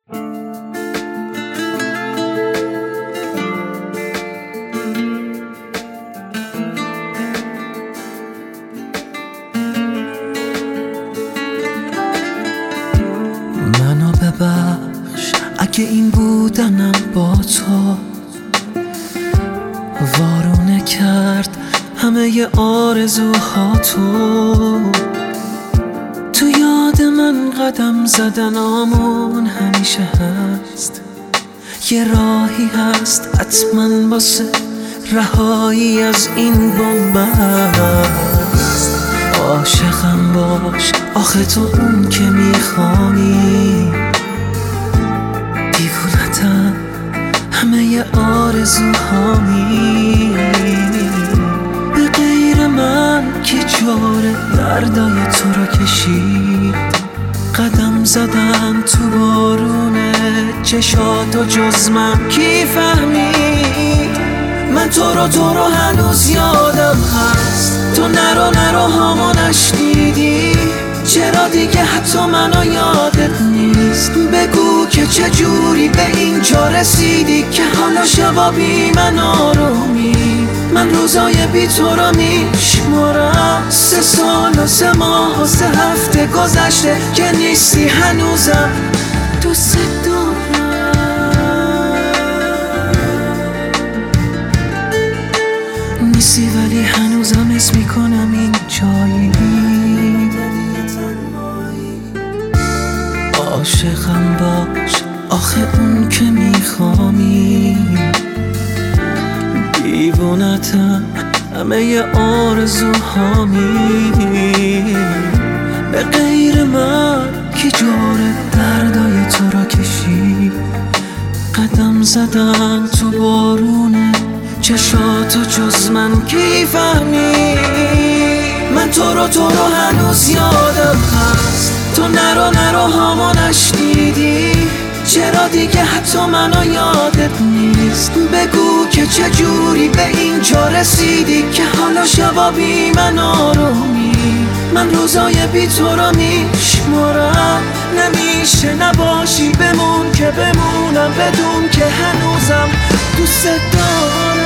منو ببخش اگه این بودنم با تو وارونه کرد همه آرزوهاتو. تو یاد من قدم زدنامون همیشه هست، یه راهی هست حتما واسه رهایی از این بن‌بست. عاشقم باش آخه تو اون که میخوانی، دیوونتم همه آرزوهامی. به غیر من که جاره دردای تو را کشید، قدم زدن تو بارونه چشاتو جز من کی فهمید؟ من تو رو هنوز یادم هست، تو نرو هامو نشنیدی. چرا دیگه حتی منو یادت نیست؟ بگو که چجوری به اینجا رسیدی که حالا شبا بی من آرومی. من روزای بی تو رو میشمارم، 3 سال و 3 ماه و 3 هفته گذشته که نیستی هنوزم دوست دارم. نیستی ولی هنوزم اسم میکنم این جایی. عاشقم باش آخه اون که میخوامی، دیوونتم همه آرزوهامی. به غیر من کی جاره دردای تو را کشید، قدم زدن تو بارونه چشاتو جز من کی فهمید؟ من تو رو هنوز یادم هست، تو نرو هامو نشنیدی. چرا دیگه حتی منو یادت نیست؟ بگو که چجوری به اینجا رسیدی که حالا شبا بی من آرومی. من روزای بی تو رو میشمارم، نمیشه نباشی بمون که بمونم بدون که هنوزم دوست دارم.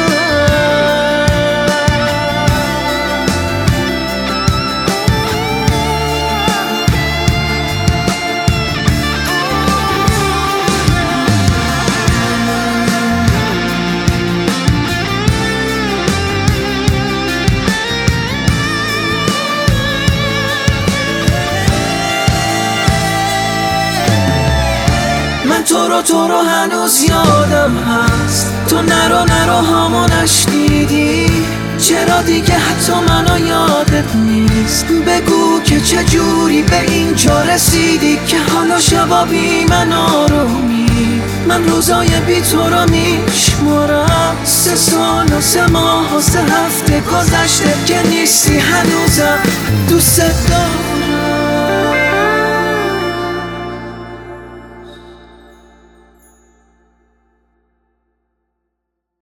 من تو رو هنوز یادم هست، تو نرو هامو نشنیدی. چرا دیگه حتی منو یادت نیست؟ بگو که چجوری به اینجا رسیدی که حالا شبا بی من آرومی. من روزای بی تو رو میشمارم، 3 سال و 3 ماه و 3 هفته گذشته که نیستی هنوزم دوست دارم.